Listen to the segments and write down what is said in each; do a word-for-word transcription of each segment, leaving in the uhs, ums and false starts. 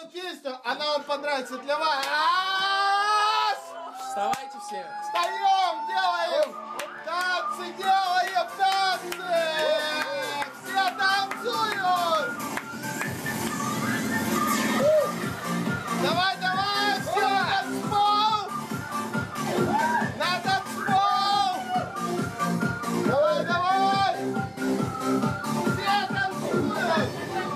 песню, она вам понравится для вас. Вставайте все. Встаем, делаем танцы, делаем танцы. Все танцуют. Давай, давай, все на танцпол. На танцпол. Давай, давай. Все танцуют.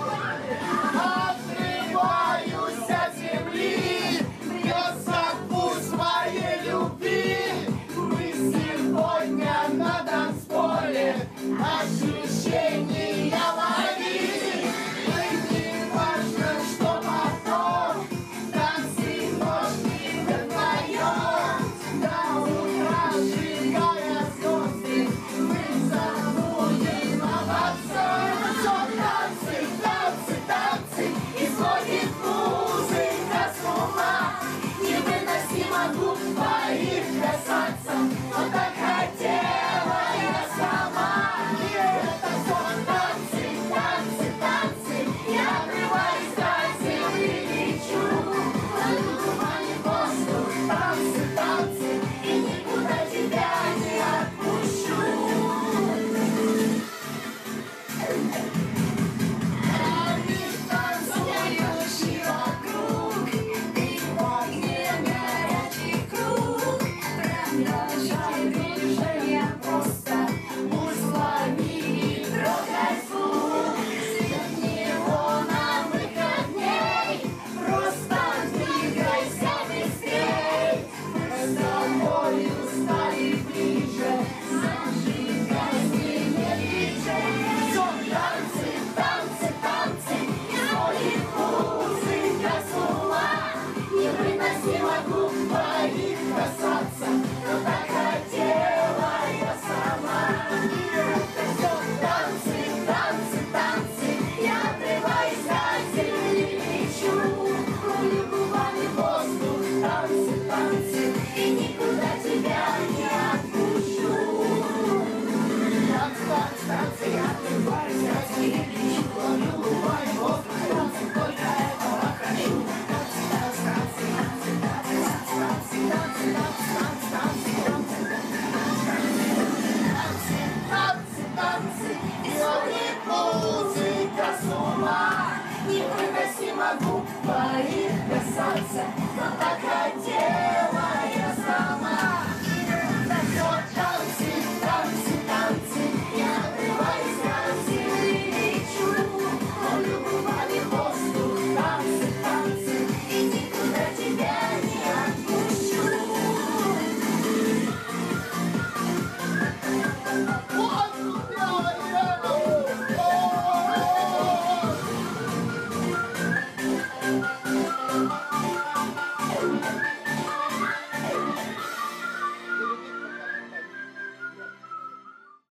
Отрываюсь от земли, бьется пульс моей любви. Мы сегодня на танцполе, ощущения лови. И не важно, что потом, танцы ножки вдвоем. До утра сжигая звезды, мы забудем обо всем. Танцы, танцы, танцы, исходит музыка с ума. Невыносимо губ твоих касаться, но так хотела я сама. Это все танцы, танцы, танцы, я отрываюсь от земли, лечу. Над воздух, танцы, танцы, и никуда тебя не отпущу. Касаться, но так хотела я сама. Это все танцы, танцы, танцы, я отрываюсь от земли, лечу. Ловлю губами воздух, танцы, танцы, и никуда тебя не отпущу. Танцы, танцы, танцы, я отрываюсь от земли, лечу. Ловлю губами воздух, танцы, только этого хочу. Танцы, танцы, танцы, танцы, танцы, танцы, танцы, танцы, исходит музыка с ума. Невыносимо губ твоих касаться, но так